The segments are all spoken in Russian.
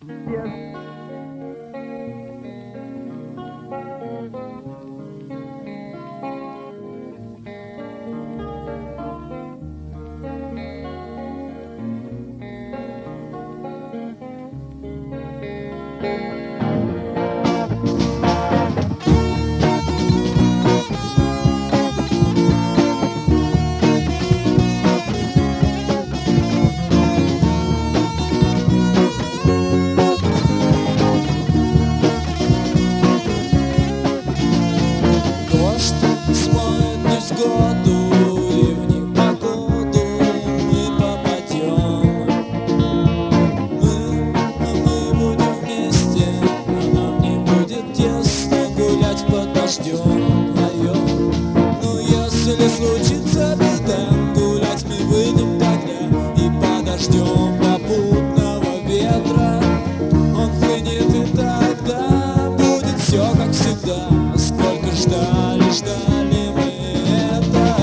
Ну если случится беда, гулять мы выйдем тогда и подождем попутного ветра. Он хлынет и тогда будет все как всегда. Сколько ждали, ждали мы это.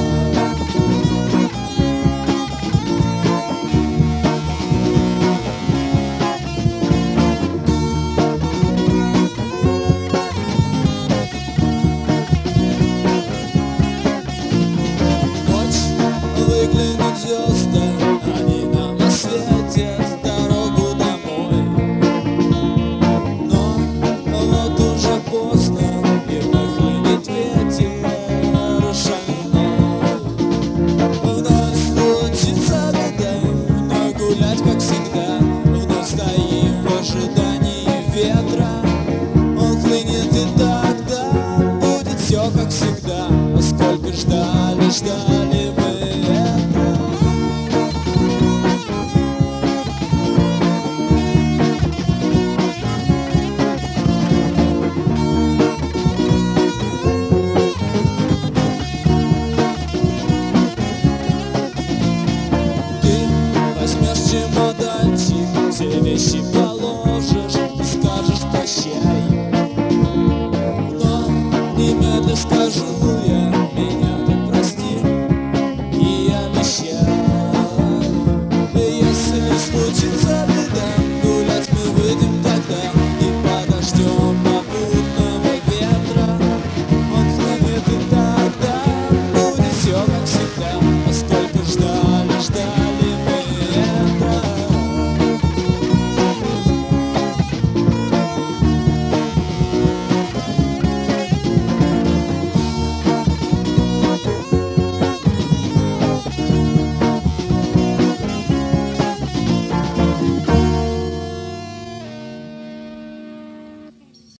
Выглянут звезды, они нам осветят дорогу домой. Но вот уже поздно, и вновь хлынет ветер шальной. Вновь случится беда, вновь гулять как всегда. Вновь стоим в ожидании ветра. Он хлынет и тогда будет все как всегда. А сколько ждали, ждали мы. Возьмешь чемоданчик, все вещи